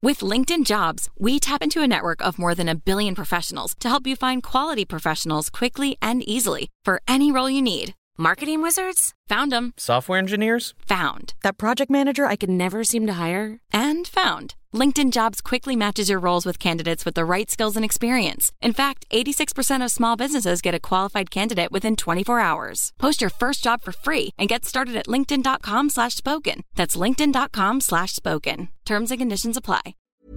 With LinkedIn Jobs, we tap into a network of more than 1 billion professionals to help you find quality professionals quickly and easily for any role you need. Marketing wizards? Found them. Software engineers? Found. That project manager I could never seem to hire? And found. LinkedIn Jobs quickly matches your roles with candidates with the right skills and experience. In fact, 86% of small businesses get a qualified candidate within 24 hours. Post your first job for free and get started at linkedin.com/spoken. That's linkedin.com/spoken. Terms and conditions apply.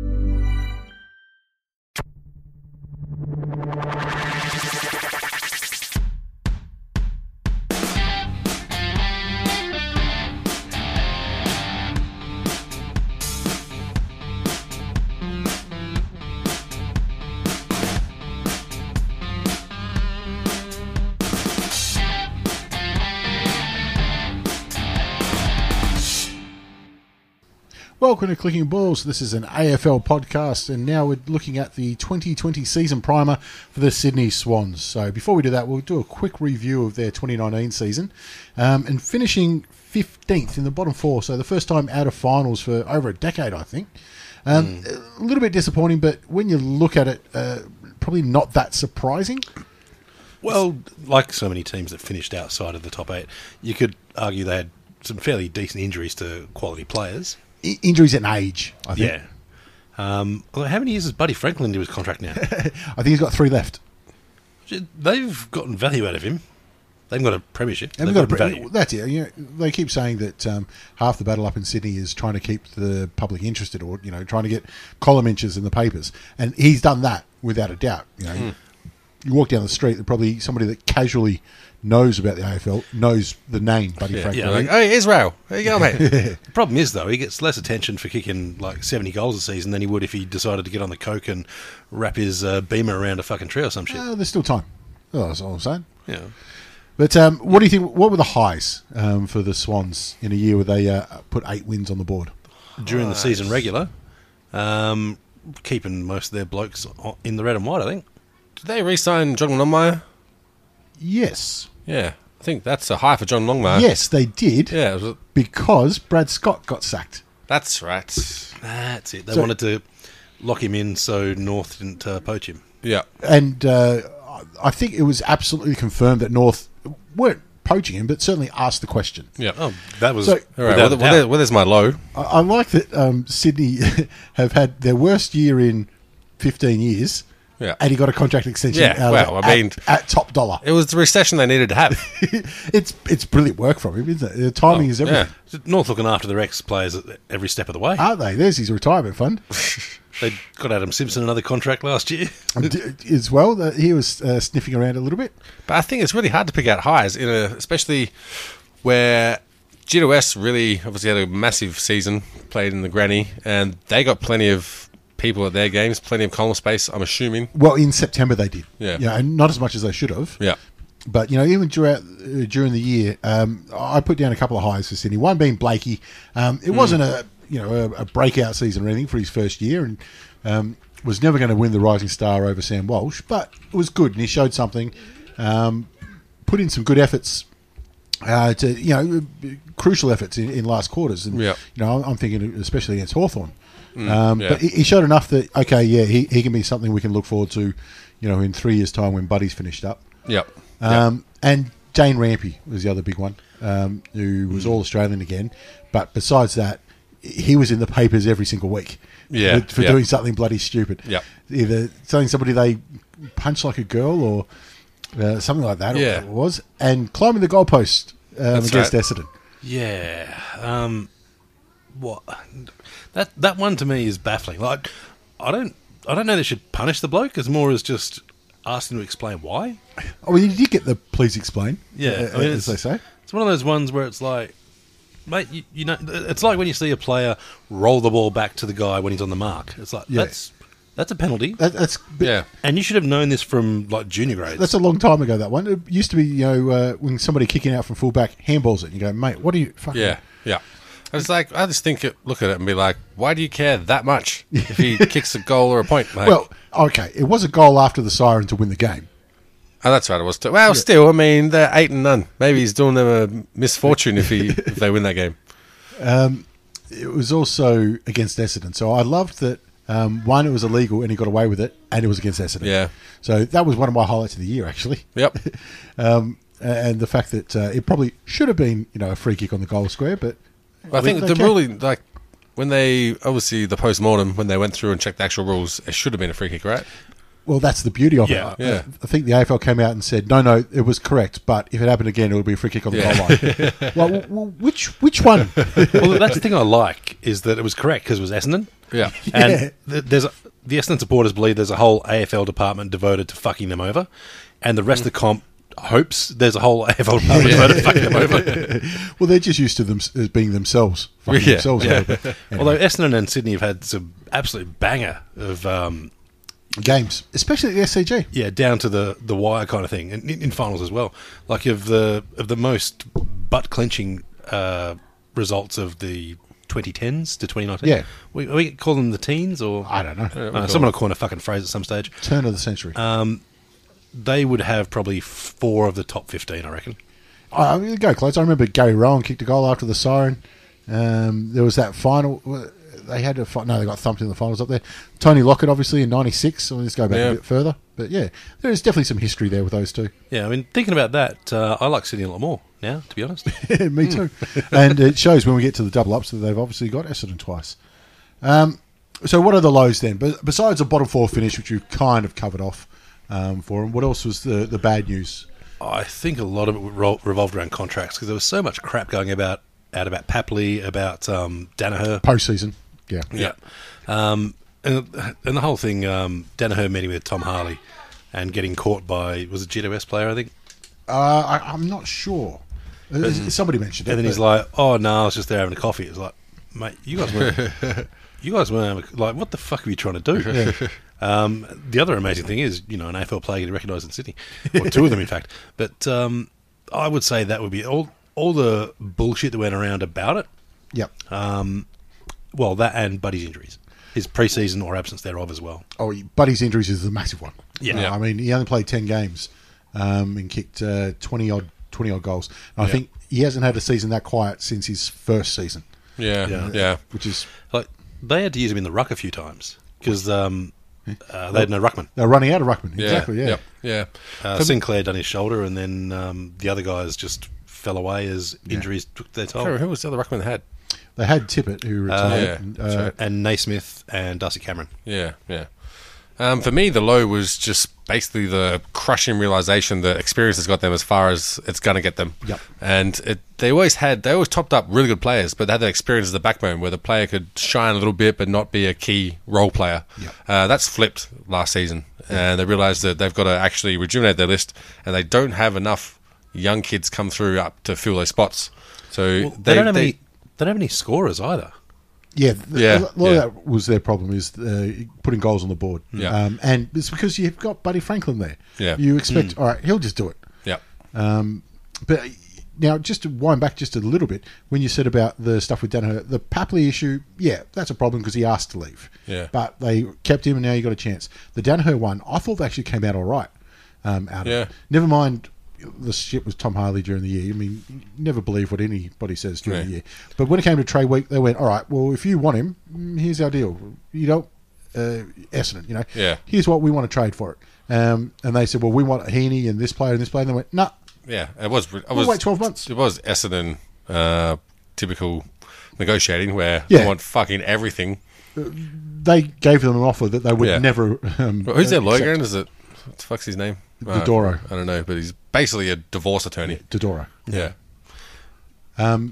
Welcome to Clicking Balls. This is an AFL podcast, and now we're looking at the 2020 season primer for the Sydney Swans. So before we do that, we'll do a quick review of their 2019 season, and finishing 15th in the bottom four. So the first time out of finals for over a decade, I think. A little bit disappointing, but when you look at it, probably not that surprising. Well, like so many teams that finished outside of the top eight, you could argue they had some fairly decent injuries to quality players. Injuries and age, I think. Yeah. How many years has Buddy Franklin into his contract now? I think he's got 3 left. They've gotten value out of him. They haven't got a premiership. They've got value. That's it. You know, they keep saying that half the battle up in Sydney is trying to keep the public interested, or trying to get column inches in the papers, and he's done that without a doubt. You walk down the street, there's probably somebody that casually knows about the AFL, knows the name Buddy Franklin. Yeah, like, hey, Israel, how you going, mate? The problem is, though, he gets less attention for kicking like 70 goals a season than he would if he decided to get on the coke and wrap his beamer around a fucking tree or some shit. There's still time. Oh, that's all I'm saying. Yeah. But what do you think? What were the highs for the Swans in a year where they put 8 wins on the board? During the season regular, keeping most of their blokes in the red and white, I think. Did they re-sign John Longmire? Yes. Yeah, I think that's a high for John Longmire. Yes, they did. Yeah, because Brad Scott got sacked. That's right. That's it. They wanted to lock him in so North didn't poach him. Yeah. And I think it was absolutely confirmed that North weren't poaching him, but certainly asked the question. Yeah. Oh, that was... So, all right, well, there's my low. I like that Sydney have had their worst year in 15 years. Yeah. And he got a contract extension at top dollar. It was the recession they needed to have. It's brilliant work from him, isn't it? The timing is everything. Yeah. North looking after their ex-players every step of the way. Aren't they? There's his retirement fund. They got Adam Simpson another contract last year. As well. He was sniffing around a little bit. But I think it's really hard to pick out highs, especially where GWS really obviously had a massive season, played in the granny, and they got plenty of people at their games, plenty of column space, I'm assuming. Well, in September they did. Yeah. And not as much as they should have. Yeah. But, even during the year, I put down a couple of highs for Sydney. One being Blakey. It wasn't a breakout season or anything for his first year, and was never going to win the Rising Star over Sam Walsh, but it was good, and he showed something. Put in some good efforts, crucial efforts in last quarters. And, I'm thinking especially against Hawthorn. But he showed enough that, he can be something we can look forward to, in 3 years' time when Buddy's finished up. Yep. And Jane Rampy was the other big one, who was All-Australian again. But besides that, he was in the papers every single week for doing something bloody stupid. Yep. Either telling somebody they punched like a girl or something like that, Yeah. it was, and climbing the goalpost against Essendon. Yeah. What... That one to me is baffling. Like, I don't know they should punish the bloke as more as just ask him to explain why. Oh, well, you did get the please explain. Yeah, as they say. It's one of those ones where it's like, mate, it's like when you see a player roll the ball back to the guy when he's on the mark. It's like that's a penalty. And you should have known this from like junior grades. That's a long time ago. That one. It used to be, when somebody kicking out from fullback handballs it, and you go, mate, what are you fucking? Yeah. It's like, I just look at it and be like, why do you care that much if he kicks a goal or a point? Like, well, okay, it was a goal after the siren to win the game. Oh, that's right, it was too. Well, still, I mean, they're 8-0. Maybe he's doing them a misfortune if they win that game. it was also against Essendon. So I loved that, one, it was illegal and he got away with it, and it was against Essendon. Yeah. So that was one of my highlights of the year, actually. Yep. And the fact that it probably should have been, a free kick on the goal square, but I think the ruling, like, when they, obviously, the post-mortem, when they went through and checked the actual rules, it should have been a free kick, right? Well, that's the beauty of it. Yeah. I think the AFL came out and said, no, it was correct, but if it happened again, it would be a free kick on the goal line. well, which one? Well, that's the thing I like, is that it was correct because it was Essendon. Yeah. And the Essendon supporters believe there's a whole AFL department devoted to fucking them over, and the rest of the comp hopes there's a whole AFL department devoted to fucking them over. Well, they're just used to them as being themselves. Fucking themselves over. Anyway. Although Essendon and Sydney have had some absolute banger of games, especially at the SCG. Yeah, down to the wire kind of thing, and in finals as well. Like of the most butt clenching results of the 2010s to 2019. Yeah, we call them the teens, or I don't know. Someone will coin a fucking phrase at some stage. Turn of the century. They would have probably 4 of the top 15, I reckon. Go close. I remember Gary Rowan kicked a goal after the siren. There was that final. They had they got thumped in the finals up there. Tony Lockett, obviously, in '96. So let's go back a bit further. But yeah, there is definitely some history there with those two. Yeah, I mean, thinking about that, I like Sydney a lot more now, to be honest. Me too. And it shows when we get to the double ups that they've obviously got Essendon twice. So what are the lows then? But besides the bottom 4 finish, which you've kind of covered off for them, what else was the bad news? I think a lot of it revolved around contracts, because there was so much crap going about Papley, about Danaher. Postseason. Yeah. And the whole thing, Danaher meeting with Tom Harley and getting caught by, was it GWS player, I think? I'm not sure. Somebody mentioned it. And then he's like, oh, no, I was just there having a coffee. It's like, mate, you guys weren't having, like, what the fuck are you trying to do? Yeah. The other amazing thing is, an AFL player getting recognised in Sydney. Or 2 of them, in fact. But I would say that would be all the bullshit that went around about it. Yep. Well, that and Buddy's injuries. His pre-season or absence thereof as well. Oh, Buddy's injuries is the massive one. Yeah. I mean, he only played 10 games and kicked 20-odd goals. And I think he hasn't had a season that quiet since his first season. Yeah. Which is... like, they had to use him in the ruck a few times because they had no ruckman. They're running out of ruckman. Exactly, yeah. Sinclair done his shoulder, and then the other guys just fell away as injuries took their toll. Who was the other ruckman they had? They had Tippett, who retired. And Naismith and Darcy Cameron. Yeah. For me, the low was just basically the crushing realisation that experience has got them as far as it's going to get them. Yep. And they always topped up really good players, but they had that experience as the backbone where the player could shine a little bit but not be a key role player. Yep. That's flipped last season. And they realised that they've got to actually rejuvenate their list, and they don't have enough young kids come through up to fill those spots. So they don't have any scorers either. A lot of that was their problem, is putting goals on the board. Yeah. And it's because you've got Buddy Franklin there. Yeah. You expect, all right, he'll just do it. Yeah. But now, just to wind back just a little bit, when you said about the stuff with Danaher, the Papley issue, that's a problem because he asked to leave. Yeah. But they kept him, and now you got a chance. The Danaher one, I thought they actually came out all right out of it. Never mind the shit was Tom Harley during the year. I mean, you never believe what anybody says during the year. But when it came to trade week, they went, all right, well, if you want him, here's our deal. You don't, Essendon, here's what we want to trade for it. And they said, well, we want Heaney and this player and this player. And they went, no. Yeah, we'll wait 12 months. It was Essendon typical negotiating where they want fucking everything. They gave them an offer that they would never. Who's their lawyer again? Is it? What the fuck's his name? Dodoro. I don't know, but he's basically a divorce attorney. Dodoro. Yeah. And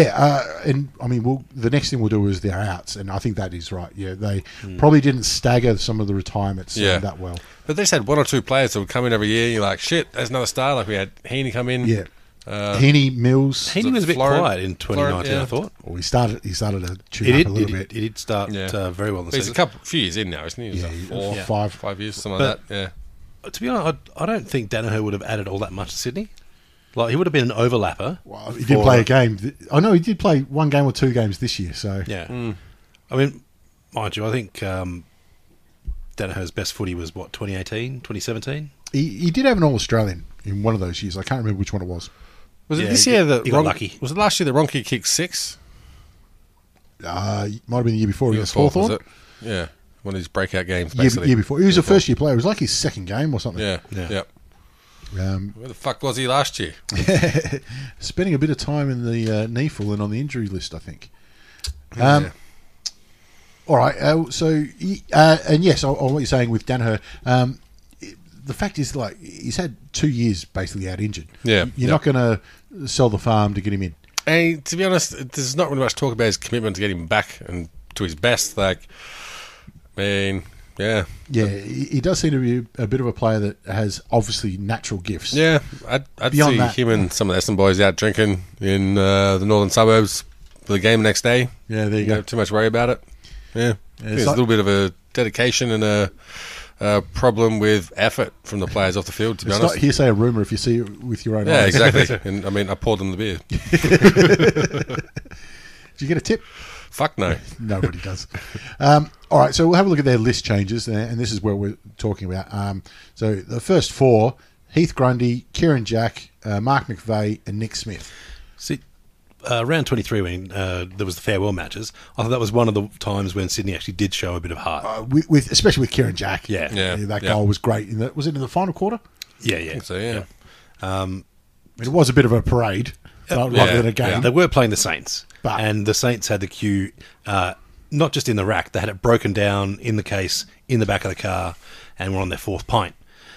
I mean, the next thing we'll do is their outs, and I think that is right. Yeah, they probably didn't stagger some of the retirements that well. But they just had 1 or 2 players that would come in every year. You're like, shit, there's another star. Like we had Heaney come in. Yeah. Heaney, Mills. Heaney was a bit quiet in 2019, I thought. Well, he started to tune up a little bit. He did start very well in the season. He's a few years in now, isn't he? He's 5 years, something like that. Yeah. To be honest, I don't think Danaher would have added all that much to Sydney. Like, he would have been an overlapper. Well, he did play a game. I know he did play 1 game or 2 games this year. So yeah. I mean, mind you, I think Danaher's best footy was, 2018, 2017? He did have an All-Australian in one of those years. I can't remember which one it was. Was it this year that he got lucky? Was it last year that Ronke kicked 6? Might have been the year before. He was Hawthorn. was it? Yeah, one of his breakout games. Basically. Year before. He was a first-year player. It was like his second game or something. Yeah. Where the fuck was he last year? Spending a bit of time in the NEAFL and on the injury list, I think. All right. And yes, on what you're saying with Danaher, the fact is, like, he's had 2 years basically out injured. Yeah. You're not going to sell the farm to get him in. And to be honest, there's not really much talk about his commitment to get him back and to his best. Like, I mean, yeah. Yeah, he does seem to be a bit of a player that has obviously natural gifts. Yeah, I'd see him and some of the Essendon boys out drinking in the northern suburbs for the game the next day. Yeah, there you go. Don't too much worry about it. Yeah. There's a little bit of a dedication and a problem with effort from the players off the field, to be honest. It's not hearsay a rumour if you see it with your own eyes. Yeah, exactly. And I mean, I poured them the beer. Did you get a tip? Fuck no. Nobody does. All right, so we'll have a look at their list changes, and this is where we're talking about. So the first four, Heath Grundy, Kieran Jack, Mark McVeigh, and Nick Smith. See, round 23, when there was the farewell matches, I thought that was one of the times when Sydney actually did show a bit of heart. Especially with Kieran Jack. Yeah. That goal was great. Was it in the final quarter? Yeah. I think so, yeah. It was a bit of a parade rather than a game. Yeah. They were playing the Saints, and the Saints had the cue not just in the rack, they had it broken down in the case, in the back of the car, and were on their fourth pint.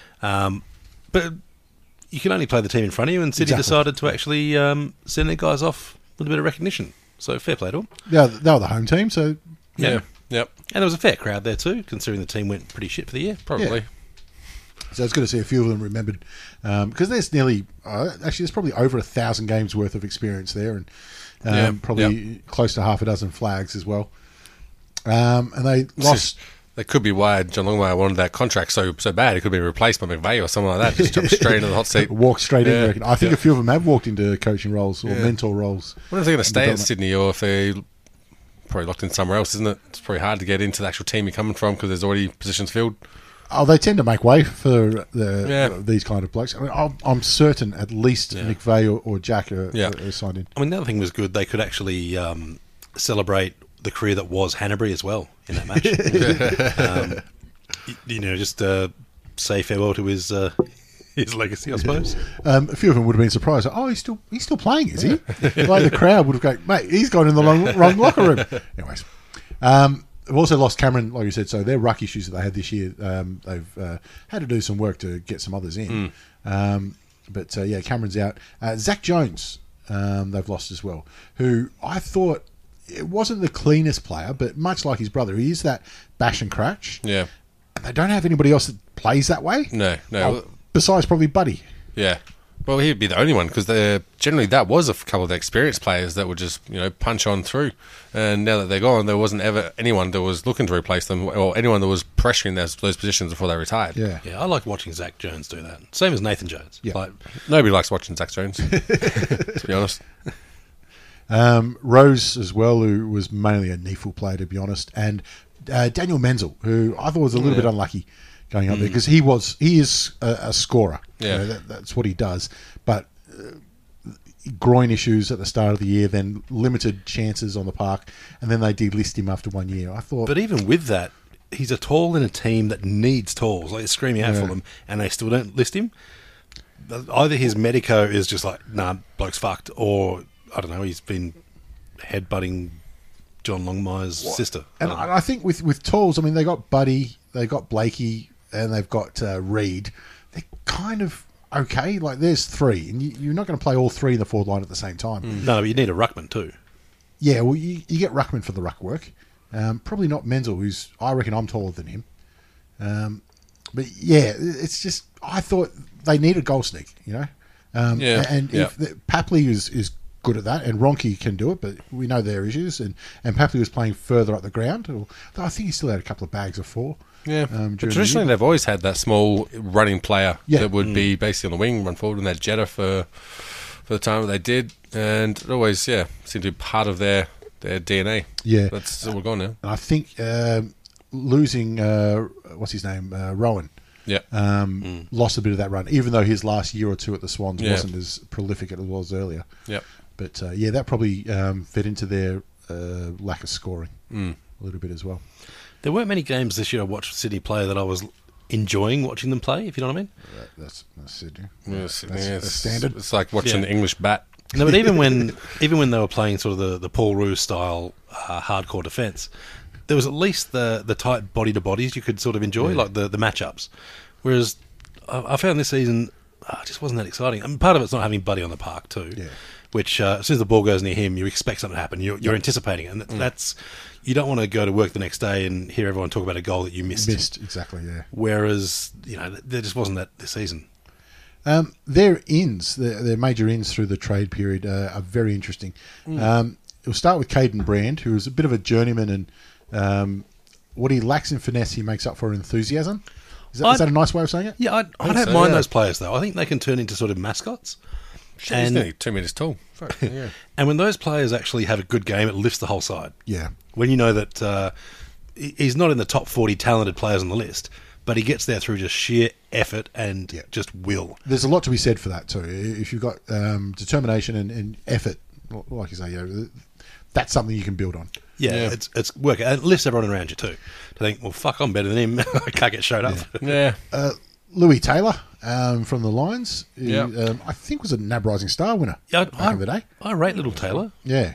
But you can only play the team in front of you, and Sydney decided to actually send their guys off with a bit of recognition. So fair play to them. Yeah, they were the home team, so... Yeah. Yep. And there was a fair crowd there too, considering the team went pretty shit for the year. Probably. Yeah. So it's good to see a few of them remembered. Because there's nearly... there's probably over 1,000 games worth of experience there, and probably close to half a dozen flags as well. And they lost... That could be why John Longmire wanted that contract so bad. It could be replaced by McVeigh or something like that. Just jump straight into the hot seat. Walk straight in, I reckon. I think a few of them have walked into coaching roles or mentor roles. I wonder if they're going to stay in Sydney or if they're probably locked in somewhere else, isn't it? It's probably hard to get into the actual team you're coming from because there's already positions filled. Oh, they tend to make way for these kind of blokes. I mean, I'm certain at least McVeigh or Jack are signed in. I mean, the other thing was good. They could actually celebrate the career that was Hanbury as well in that match. Just say farewell to his legacy, I suppose. A few of them would have been surprised. Oh, he's still playing, is he? Like the crowd would have gone, mate, he's gone in the wrong locker room. Anyways, they've also lost Cameron, like you said. So their ruck issues that they had this year, they've had to do some work to get some others in. But Cameron's out. Zach Jones, they've lost as well. Who I thought it wasn't the cleanest player, but much like his brother, he is that bash and cratch. Yeah. And they don't have anybody else that plays that way. No. Besides probably Buddy. Yeah. Well, he'd be the only one because generally that was a couple of the experienced players that would just punch on through. And now that they're gone, there wasn't ever anyone that was looking to replace them or anyone that was pressuring those positions before they retired. Yeah. I like watching Zach Jones do that. Same as Nathan Jones. Yeah. Nobody likes watching Zach Jones, to be honest. Rose as well, who was mainly a NEAFL player, to be honest, and Daniel Menzel, who I thought was a little bit unlucky going up there because he is a scorer. Yeah, that's what he does. But groin issues at the start of the year, then limited chances on the park, and then they delist him after 1 year. I thought, but even with that, he's a tall in a team that needs talls. Like they're screaming out for them, and they still don't list him. Either his medico is just like, nah, bloke's fucked, or I don't know, he's been headbutting John Longmire's sister. And I think with talls, I mean, they got Buddy, they got Blakey, and they've got Reed. They're kind of okay. Like, there's three, and you're not going to play all three in the forward line at the same time. No, but you need a ruckman too. Yeah, well, you get ruckman for the ruck work. Probably not Menzel, who's, I reckon I'm taller than him. But yeah, it's just, I thought they need a goal sneak, if Papley is good at that, and Ronke can do it, but we know their issues, and Papley was playing further up the ground. I think he still had a couple of bags of four. Yeah, but traditionally they've always had that small running player that would be basically on the wing, run forward, and that Jetta for the time that they did, and it always seemed to be part of their DNA. Yeah, that's all gone now. And I think losing what's his name, Rowan. Yeah, lost a bit of that run, even though his last year or two at the Swans wasn't as prolific as it was earlier. Yeah, but that probably fed into their lack of scoring a little bit as well. There weren't many games this year I watched Sydney play that I was enjoying watching them play, if you know what I mean. That's Sydney. Yeah, That's standard. It's like watching English bat. No, but even when they were playing sort of the Paul Roux style hardcore defence, there was at least the tight body to bodies you could sort of enjoy, like the matchups. Whereas I found this season it just wasn't that exciting. And part of it's not having Buddy on the park too, which as soon as the ball goes near him, you expect something to happen. You're anticipating it, and that's you don't want to go to work the next day and hear everyone talk about a goal that you missed. Exactly, yeah. Whereas there just wasn't that this season. Their ins, their major ins through the trade period are very interesting. We'll start with Caden Brand, who is a bit of a journeyman, and what he lacks in finesse, he makes up for in enthusiasm. Is that a nice way of saying it? Yeah, I don't mind those players, though. I think they can turn into sort of mascots. He's nearly 2 meters tall. Yeah. And when those players actually have a good game, it lifts the whole side. Yeah. When you know that he's not in the top 40 talented players on the list, but he gets there through just sheer effort and just will. There's a lot to be said for that too. If you've got determination and effort, like you say, that's something you can build on. Yeah. It's work. It lifts everyone around you too. To think, well, fuck, I'm better than him. I can't get showed up. Yeah. Louis Taylor from the Lions, who, I think was a NAB Rising Star winner back in the day. I rate little Taylor. Yeah.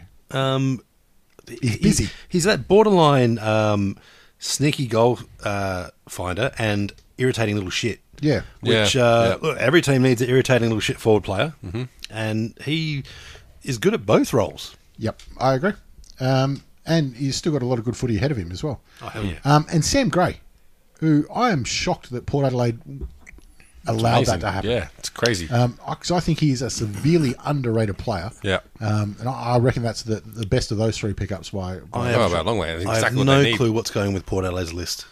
He's busy. He's that borderline sneaky goal finder and irritating little shit. Yeah. Which look, every team needs an irritating little shit forward player, and he is good at both roles. Yep, I agree. And he's still got a lot of good footy ahead of him as well. Oh, hell yeah. And Sam Gray, who I am shocked that Port Adelaide allowed that to happen. Yeah, it's crazy. Because I think he's a severely underrated player. Yeah. And I reckon that's the best of those three pickups by by a long way. I have no clue what's going with Port Adelaide's list.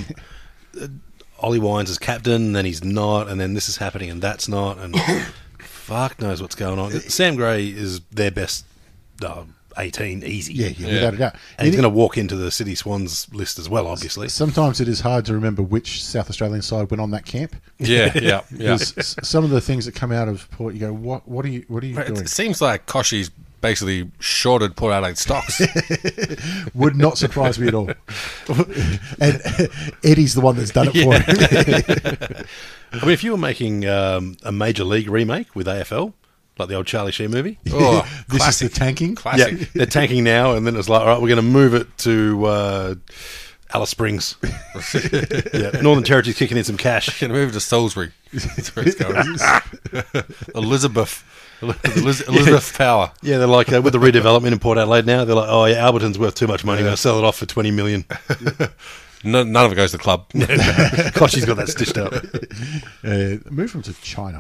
Ollie Wines is captain, then he's not, and then this is happening and that's not, and fuck knows what's going on. Sam Gray is their best 18, easy. Yeah, without a doubt. And he's going to walk into the City Swans list as well, obviously. Sometimes it is hard to remember which South Australian side went on that camp. Yeah. Some of the things that come out of Port, you go, what are you doing? It seems like Koshy's basically shorted Port Adelaide stocks. Would not surprise me at all. And Eddie's the one that's done it for him. I mean, if you were making a Major League remake with AFL, like the old Charlie Sheen movie. Oh, this is the tanking. Classic. Yeah, they're tanking now, and then it's like, all right, we're going to move it to Alice Springs. Northern Territory's kicking in some cash. Going to move to Salisbury. That's where it's going. Elizabeth Power. Yeah, they're like, with the redevelopment in Port Adelaide now, they're like, oh, yeah, Alberton's worth too much money. We're going to sell it off for $20 million. None of it goes to the club. Koshy's got that stitched up. Move them to China.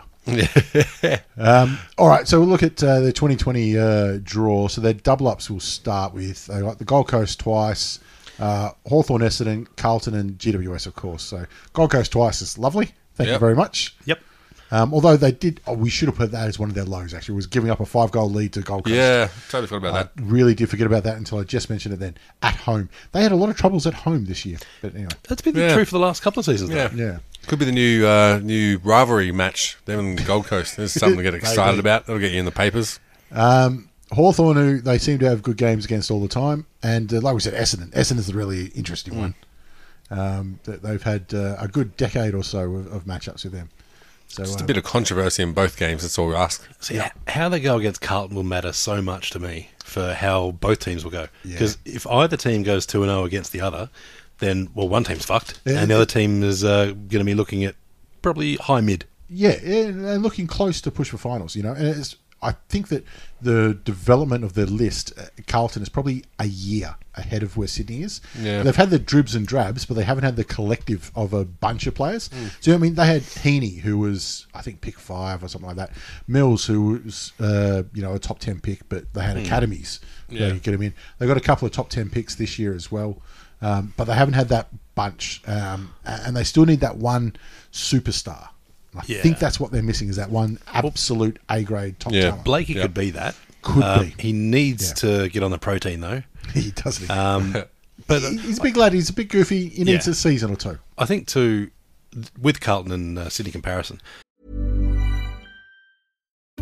All right, so we'll look at the 2020 draw. So their double ups will start with they got the Gold Coast twice, Hawthorn, Essendon, Carlton, and GWS, of course. So Gold Coast twice is lovely. Thank you very much. Yep. Although they did, we should have put that as one of their lows. Actually, was giving up a 5-goal lead to Gold Coast. Yeah, totally forgot about that. Really did forget about that until I just mentioned it. Then at home, they had a lot of troubles at home this year. But anyway, that's been the truth for the last couple of seasons. Yeah. Could be the new rivalry match. Them and the Gold Coast. There's something to get excited about. That'll get you in the papers. Hawthorn, who they seem to have good games against all the time, and like we said, Essendon. Essendon is the really interesting one. They've had a good decade or so of matchups with them. So, just a bit of controversy in both games, that's all we ask. See, how they go against Carlton will matter so much to me for how both teams will go. Because if either team goes 2-0 against the other, then, well, one team's fucked, and the other team is going to be looking at probably high mid. Yeah, and looking close to push for finals, you know. And I think that the development of their list, Carlton is probably a year ahead of where Sydney is. Yeah. They've had the dribs and drabs, but they haven't had the collective of a bunch of players. So, I mean, they had Heaney, who was, I think, pick 5 or something like that. Mills, who was, a top 10 pick, but they had academies. Yeah. You get them in. They got a couple of top 10 picks this year as well. But they haven't had that bunch. And they still need that one superstar. I think that's what they're missing, is that one absolute A-grade top talent. Blakey could be that. Could be. He needs to get on the protein, though. He doesn't. But he's a big lad. He's a bit goofy. He needs a season or two. I think, too, with Carlton and Sydney comparison.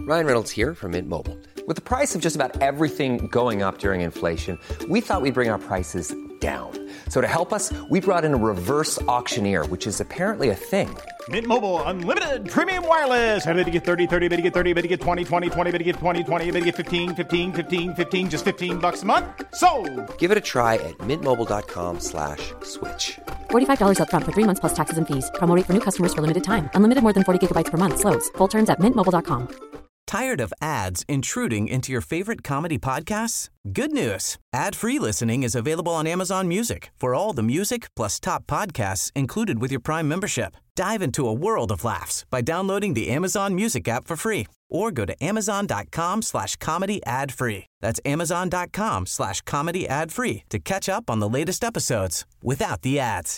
Ryan Reynolds here from Mint Mobile. With the price of just about everything going up during inflation, we thought we'd bring our prices down. So to help us, we brought in a reverse auctioneer, which is apparently a thing. Mint Mobile Unlimited Premium Wireless. How to get 30, 30, bit to get 30, bit to get 20, 20, 20, bit to get 20, 20, bit to get 15, 15, 15, 15, just $15 a month? Sold! Give it a try at mintmobile.com/switch. $45 up front for 3 months plus taxes and fees. Promo rate for new customers for limited time. Unlimited more than 40 gigabytes per month. Slows full terms at mintmobile.com. Tired of ads intruding into your favorite comedy podcasts? Good news. Ad-free listening is available on Amazon Music for all the music plus top podcasts included with your Prime membership. Dive into a world of laughs by downloading the Amazon Music app for free or go to amazon.com/comedy ad-free. That's amazon.com/comedy ad-free to catch up on the latest episodes without the ads.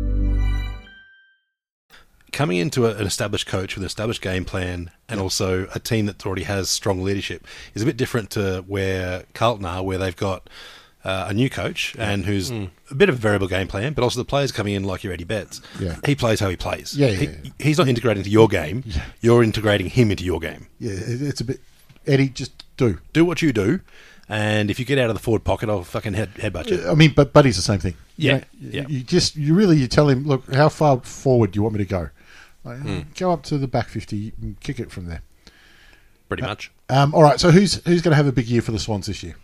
Coming into an established coach with an established game plan and also a team that already has strong leadership is a bit different to where Carlton are, where they've got a new coach and who's a bit of a variable game plan, but also the players coming in like your Eddie Betts. Yeah. He plays how he plays. Yeah. He's not integrating into your game. Yeah. You're integrating him into your game. Yeah, it's a bit... Eddie, just do. Do what you do, and if you get out of the forward pocket, I'll fucking headbutt you. I mean, but Buddy's the same thing. Yeah. You tell him, look, how far forward do you want me to go? Go up to the back 50 and kick it from there. Pretty much. All right, so who's going to have a big year for the Swans this year?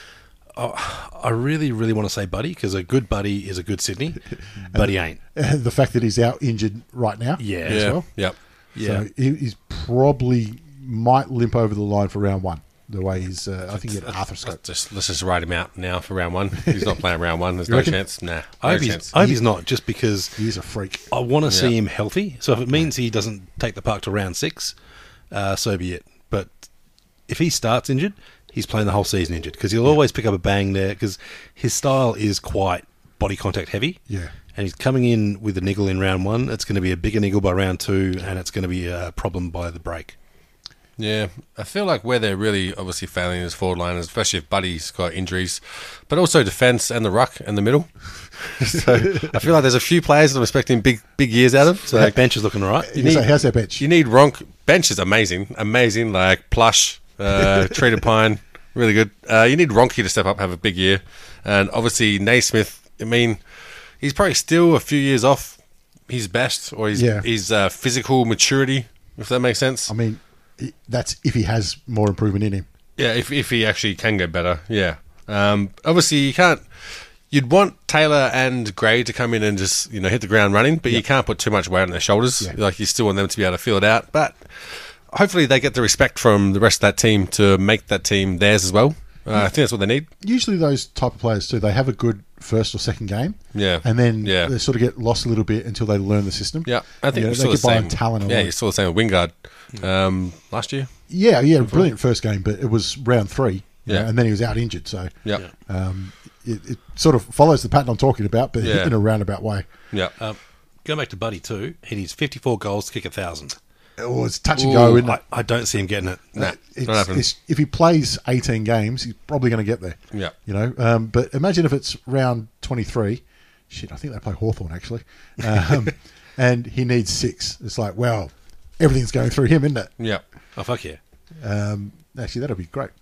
I really, really want to say Buddy, because a good Buddy is a good Sydney, but he ain't. The fact that he's out injured right now as well. Yep. So he's probably might limp over the line for round one. The way he's, I think he had arthroscope. Let's just write him out now for round one. He's not playing round one. There's no chance. Nah. I hope he's not, just because he's a freak. I want to see him healthy. So if it means he doesn't take the puck to round 6, so be it. But if he starts injured, he's playing the whole season injured, because he'll always pick up a bang there, because his style is quite body contact heavy. Yeah. And he's coming in with a niggle in round 1. It's going to be a bigger niggle by round 2, and it's going to be a problem by the break. Yeah, I feel like where they're really obviously failing is forward line, especially if Buddy's got injuries, but also defence and the ruck and the middle. So I feel like there's a few players that I'm expecting big years out of. So that bench is looking all right. How's that bench? You need Ronk. Bench is amazing, like Plush, Treated Pine, really good. You need Ronke to step up, have a big year, and obviously Naismith. I mean, he's probably still a few years off his best or his physical maturity, if that makes sense. I mean, that's if he has more improvement in him. Yeah, if he actually can get better, yeah. Obviously, you can't... You'd want Taylor and Gray to come in and just hit the ground running, but you can't put too much weight on their shoulders. Yeah. Like, you still want them to be able to feel it out. But hopefully they get the respect from the rest of that team to make that team theirs as well. I think that's what they need. Usually those type of players too, they have a good first or second game. Yeah. And then they sort of get lost a little bit until they learn the system. Yeah. I think they get by on talent. Yeah, you saw the same with Wingard last year. Yeah, brilliant first game, but it was round 3. And then he was out injured. So it sort of follows the pattern I'm talking about, but in a roundabout way. Yeah. Going back to Buddy too, he needs 54 goals to kick 1,000. Oh, it's touch and go, isn't it? I don't see him getting it. Nah, not happening. If he plays 18 games, he's probably going to get there. Yeah. But imagine if it's round 23. Shit, I think they play Hawthorn actually. And he needs 6. It's like, well, everything's going through him, isn't it? Yeah. Oh, fuck yeah. Actually, that'll be great.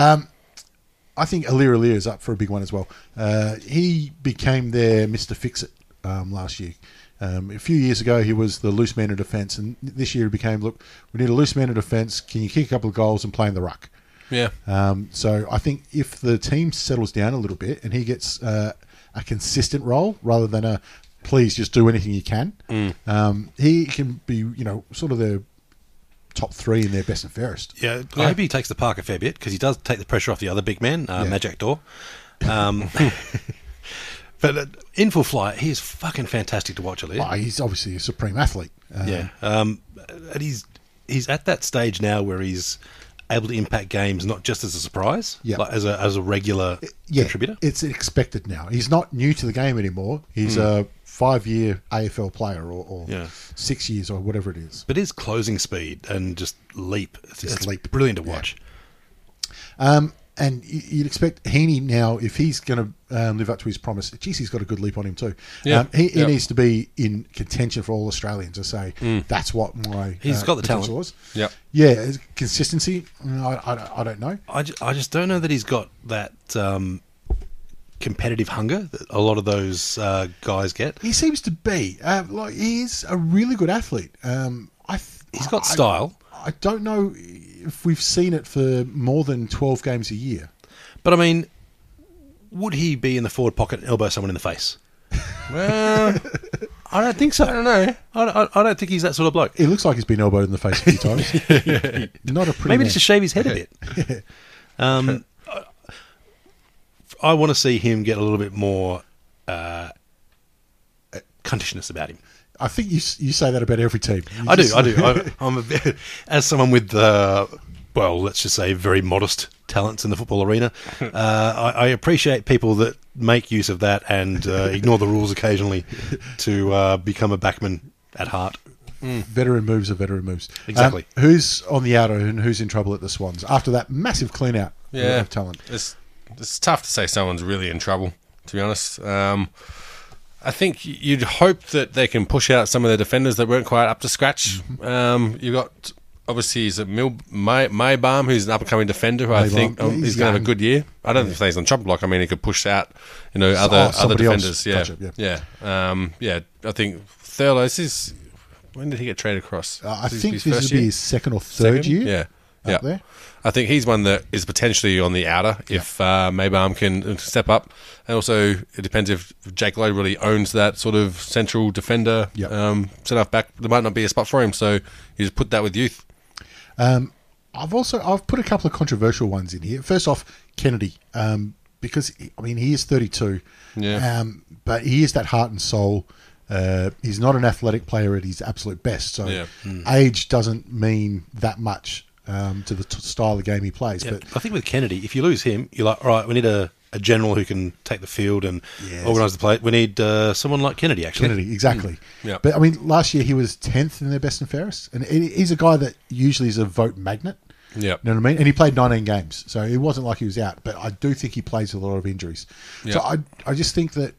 I think Aliir is up for a big one as well. He became their Mr. Fix-It last year. A few years ago, he was the loose man in defence, and this year he became, look, we need a loose man in defence. Can you kick a couple of goals and play in the ruck? Yeah. So I think if the team settles down a little bit and he gets a consistent role rather than a please just do anything you can, he can be, sort of the top 3 in their best and fairest. Yeah, I hope he takes the park a fair bit, because he does take the pressure off the other big man, Majak Dor. But in full flight, he is fucking fantastic to watch, Aliir. He's obviously a supreme athlete. And he's at that stage now where he's able to impact games not just as a surprise, like as a regular contributor. It's expected now. He's not new to the game anymore. He's a 5-year AFL player or 6 years or whatever it is. But his closing speed and just leap, it's brilliant to watch. And you'd expect Heaney now, if he's going to live up to his promise, geez, he's got a good leap on him too. Yeah. He needs to be in contention for all Australians to say, that's what my he's got the talent. Was. Yep. Yeah, consistency, I don't know. I just don't know that he's got that competitive hunger that a lot of those guys get. He seems to be. He is a really good athlete. He's got style. I don't know if we've seen it for more than 12 games a year. But, I mean, would he be in the forward pocket and elbow someone in the face? Well, I don't think so. I don't know. I don't think he's that sort of bloke. He looks like he's been elbowed in the face a few times. Not a pretty Maybe man. just to shave his head a bit. I want to see him get a little bit more cuntishness about him. I think you say that about every team. I do. I'm a bit, as someone with, let's just say, very modest talents in the football arena. I appreciate people that make use of that and ignore the rules occasionally to become a backman at heart. Veteran moves are veteran moves. Exactly. Who's on the outer and who's in trouble at the Swans after that massive clean out of talent? It's tough to say someone's really in trouble, to be honest. I think you'd hope that they can push out some of their defenders that weren't quite up to scratch. You've got, obviously, is it Maybaum, who's an up-and-coming defender, who I think he's going to have a good year. I don't think he's on chopping block. I mean, he could push out, other defenders. I think Thurlow, when did he get traded across? I think this would be his second or third year. Yeah. There. I think he's one that is potentially on the outer if Maybaum can step up. And also, it depends if Jake Lowe really owns that sort of central defender set up back. There might not be a spot for him, so you just put that with youth. I've put a couple of controversial ones in here. First off, Kennedy, because he is 32, but he is that heart and soul. He's not an athletic player at his absolute best, so age doesn't mean that much to the style of game he plays. Yeah, but I think with Kennedy, if you lose him, you're like, all right, we need a general who can take the field and organise the play. We need someone like Kennedy, actually. Kennedy, exactly. Yeah. But, last year he was 10th in their best and fairest, and he's a guy that usually is a vote magnet. Yeah. You know what I mean? And he played 19 games, so it wasn't like he was out, but I do think he plays with a lot of injuries. Yeah. So I just think that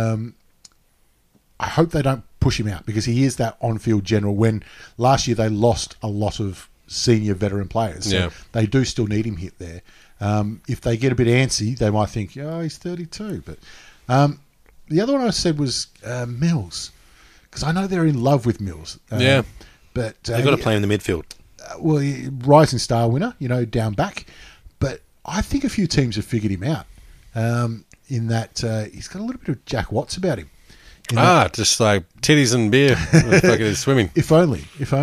I hope they don't push him out, because he is that on-field general, when last year they lost a lot of senior veteran players. So they do still need him hit there. If they get a bit antsy, they might think, he's 32. But the other one I said was Mills, because I know they're in love with Mills. But they've got to play in the midfield. Rising star winner, down back. But I think a few teams have figured him out in that he's got a little bit of Jack Watts about him. Just like titties and beer, fucking swimming. If only.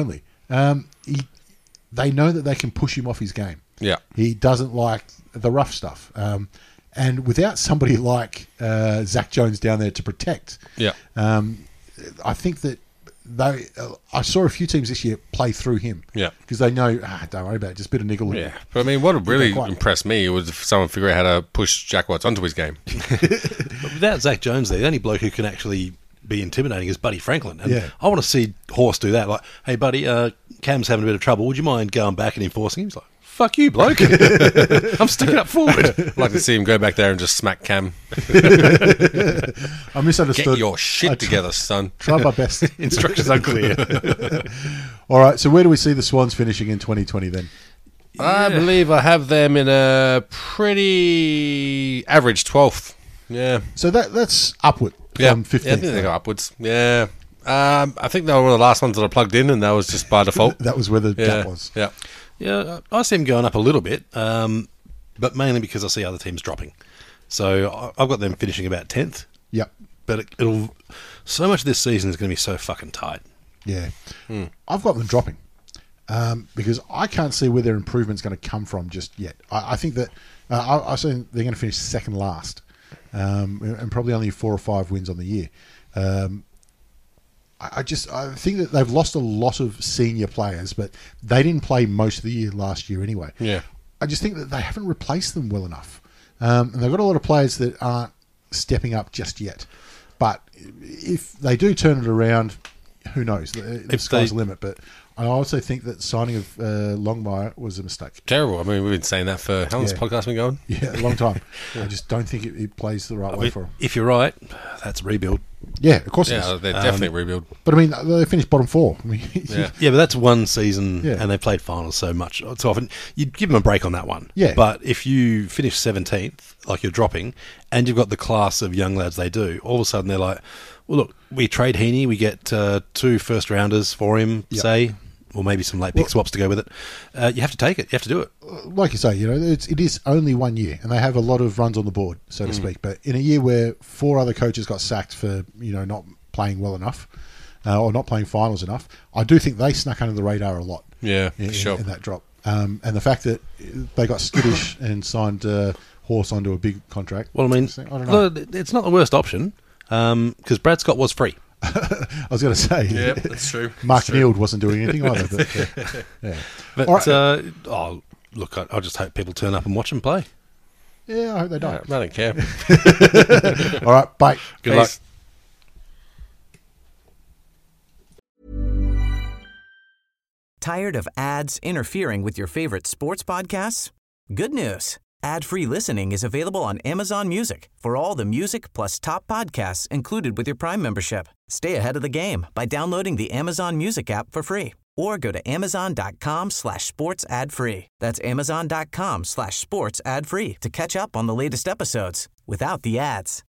They know that they can push him off his game. Yeah, he doesn't like the rough stuff. And without somebody like Zach Jones down there to protect, I think that I saw a few teams this year play through him. Yeah, because they know, don't worry about it, just a bit of niggle. Yeah, but I mean, what would really impressed me was if someone figure out how to push Jack Watts onto his game. But without Zach Jones there, the only bloke who can actually be intimidating is Buddy Franklin. And I want to see Horse do that. Like, hey, Buddy, Cam's having a bit of trouble. Would you mind going back and enforcing him? He's like, fuck you, bloke. I'm sticking up forward. I'd like to see him go back there and just smack Cam. I misunderstood. Get your shit together, son. Try my best. Instructions unclear. All right, so where do we see the Swans finishing in 2020 then? I believe I have them in a pretty average 12th. Yeah. So that's upward from 15th. Yeah, I think they go upwards. Yeah. I think they were one of the last ones that I plugged in, and that was just by default. That was where the gap was. Yeah. Yeah, I see them going up a little bit, but mainly because I see other teams dropping. So I've got them finishing about 10th. Yep. But it'll so much of this season is going to be so fucking tight. Yeah. I've got them dropping because I can't see where their improvement's going to come from just yet. I think that I say they're going to finish second last and probably only 4 or 5 wins on the year. I think that they've lost a lot of senior players, but they didn't play most of the year last year anyway. Yeah. I just think that they haven't replaced them well enough. And they've got a lot of players that aren't stepping up just yet. But if they do turn it around, who knows? The sky's the limit. But I also think that signing of Longmire was a mistake. Terrible. I mean, we've been saying that for how long has the podcast been going? Yeah, a long time. I just don't think it plays the right way for them. If you're right, that's rebuild. Yeah, of course it is. Yeah, they're definitely rebuild. But I mean, they finished bottom 4. I mean, yeah, but that's one season, and they played finals so often. You'd give them a break on that one. Yeah. But if you finish 17th, like you're dropping, and you've got the class of young lads they do, all of a sudden they're like, well, look, we trade Heaney, we get 2 first-rounders for him, say, or maybe some late pick swaps to go with it. You have to take it. You have to do it. Like you say, it is only 1 year, and they have a lot of runs on the board, so to speak. But in a year where 4 other coaches got sacked for not playing well enough or not playing finals enough, I do think they snuck under the radar a lot. Yeah, in that drop. And the fact that they got skittish and signed Horse onto a big contract. Well, I mean, I don't know. It's not the worst option because Brad Scott was free. I was going to say, yeah, that's true. Mark Neild wasn't doing anything either. But, But look, I just hope people turn up and watch them play. Yeah, I hope they don't. I don't care. All right, bye. Good luck. Tired of ads interfering with your favorite sports podcasts? Good news. Ad-free listening is available on Amazon Music for all the music plus top podcasts included with your Prime membership. Stay ahead of the game by downloading the Amazon Music app for free or go to amazon.com/sports ad free. That's amazon.com/sports ad free to catch up on the latest episodes without the ads.